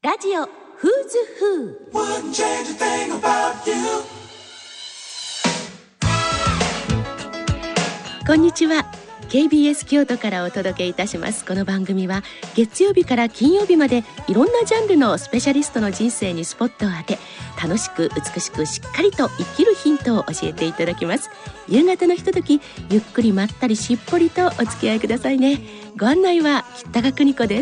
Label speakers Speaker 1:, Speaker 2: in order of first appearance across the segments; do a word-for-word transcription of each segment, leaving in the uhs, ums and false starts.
Speaker 1: ラジオフーズフー。こんにちは。 ケービーエス 京都からお届けいたします。この番組は月曜日から金曜日までいろんなジャンルのスペシャリストの人生にスポットを当て、楽しく美しくしっかりと生きるヒントを教えていただきます。夕方のひととき、ゆっくりまったりしっぽりとお付き合いくださいね。ご案内は北川邦子です。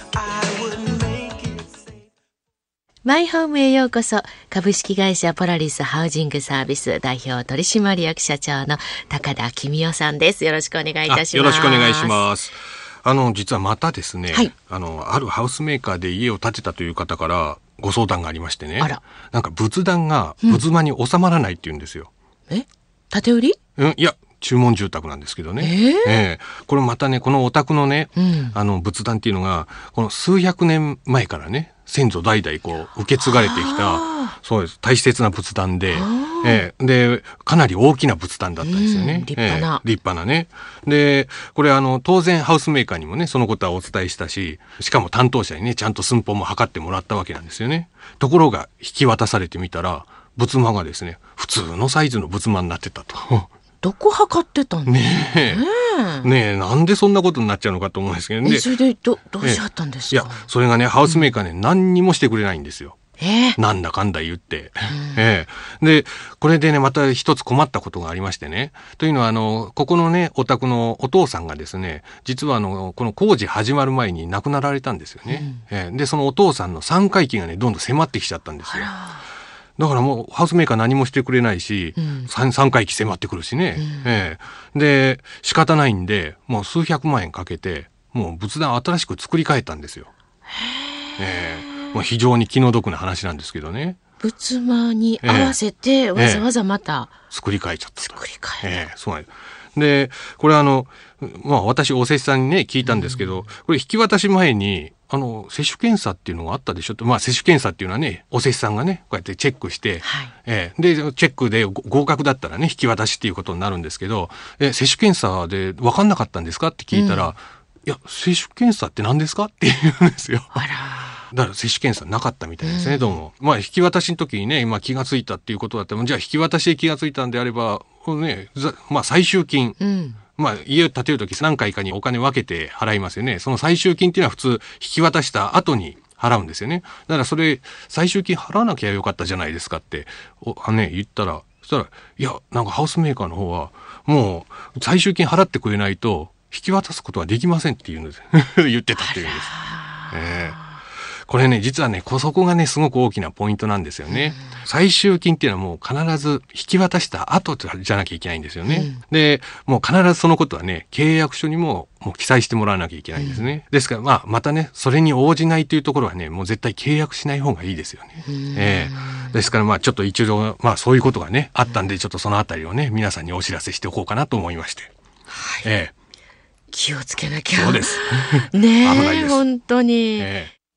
Speaker 1: マイホームへようこそ。株式会社ポラリスハウジングサービス代表取締役社長の高田公夫さんです。よろしくお願いいたします。
Speaker 2: よろしくお願いします。あの実はまたですね、
Speaker 1: はい、
Speaker 2: あのあるハウスメーカーで家を建てたという方からご相談がありましてね。
Speaker 1: あら、
Speaker 2: なんか仏壇が仏間に収まらないって言うんですよ。
Speaker 1: うん、え建て売り？
Speaker 2: うん、いや注文住宅なんですけどね、
Speaker 1: えー
Speaker 2: えー、これまたね、このお宅のね、うん、あの仏壇っていうのがこの数百年前からね、先祖代々こう受け継がれてきた、そうです、大切な仏壇で、えー、でかなり大きな仏壇だったんですよね、
Speaker 1: うん、立派な、
Speaker 2: えー、立派なね。でこれあの当然ハウスメーカーにもねそのことはお伝えしたし、しかも担当者にねちゃんと寸法も測ってもらったわけなんですよね。ところが引き渡されてみたら、仏間がですね普通のサイズの仏間になってたと。
Speaker 1: どこ測ってたんですかね。
Speaker 2: ねえ、なんでそんなことになっちゃうのかと思うんですけどね。
Speaker 1: それで ど, どうしちゃったんですか。
Speaker 2: いや、それがね、ハウスメーカーね、うん、何にもしてくれないんですよ。
Speaker 1: えー、
Speaker 2: なんだかんだ言って、うんえー、でこれでねまた一つ困ったことがありましてね。というのはあのここのねお宅のお父さんがですね、実はあのこの工事始まる前に亡くなられたんですよね、うんえー、でそのお父さんの三回忌がねどんどん迫ってきちゃったんですよ。だからもうハウスメーカー何もしてくれないし、うん、3, 3回忌迫ってくるしね、うんええ、で仕方ないんでもう数百万円かけてもう仏壇を新しく作り変えたんですよ。ええ、もう非常に気の毒な話なんですけどね。
Speaker 1: 仏間に合わせてわざわざまた、
Speaker 2: ええ、作り変えちゃった
Speaker 1: 作り変え、
Speaker 2: ええ、そうなんです。でこれあの、まあ、私お施主さんにね聞いたんですけど、うん、これ引き渡し前にあの接種検査っていうのがあったでしょと。まあ接種検査っていうのはねお施主さんがねこうやってチェックして、はいえー、でチェックで合格だったらね引き渡しっていうことになるんですけど、え接種検査で分かんなかったんですかって聞いたら、うん、いや接種検査って何ですかって言うんですよ。
Speaker 1: あら、
Speaker 2: だから接種検査なかったみたいですね、うん、どうも。まあ引き渡しの時にね、まあ、気がついたっていうことだったら、じゃあ引き渡しで気がついたんであればこのね、まあ最終金、うんまあ、家を建てるとき何回かにお金分けて払いますよね。その最終金っていうのは普通引き渡した後に払うんですよね。だからそれ最終金払わなきゃよかったじゃないですかってお、ね、言ったら、そしたらいやなんかハウスメーカーの方はもう最終金払ってくれないと引き渡すことはできませんって言うんです言ってたっていうんです。えーこれね実はねそこがねすごく大きなポイントなんですよね、うん、最終金っていうのはもう必ず引き渡した後じゃなきゃいけないんですよね、うん、でもう必ずそのことはね契約書にももう記載してもらわなきゃいけないんですね、うん、ですからまあまたねそれに応じないというところはねもう絶対契約しない方がいいですよね、うんえー、ですからまあちょっと一度まあそういうことがねあったんでちょっとそのあたりをね皆さんにお知らせしておこうかなと思いまして、
Speaker 1: はい
Speaker 2: え
Speaker 1: ー、気をつけなきゃ。
Speaker 2: そうです
Speaker 1: ねえ
Speaker 2: 危ないです
Speaker 1: 本当に、
Speaker 2: えー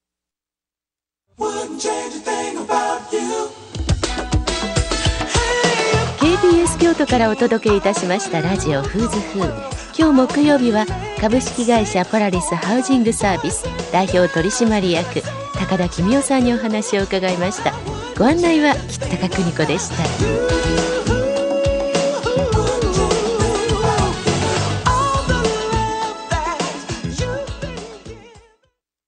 Speaker 1: ケービーエス 京都からお届けいたしましたラジオフーズフー。今日木曜日は株式会社ポラリスハウジングサービス代表取締役高田公夫さんにお話を伺いました。ご案内は北川邦子でした。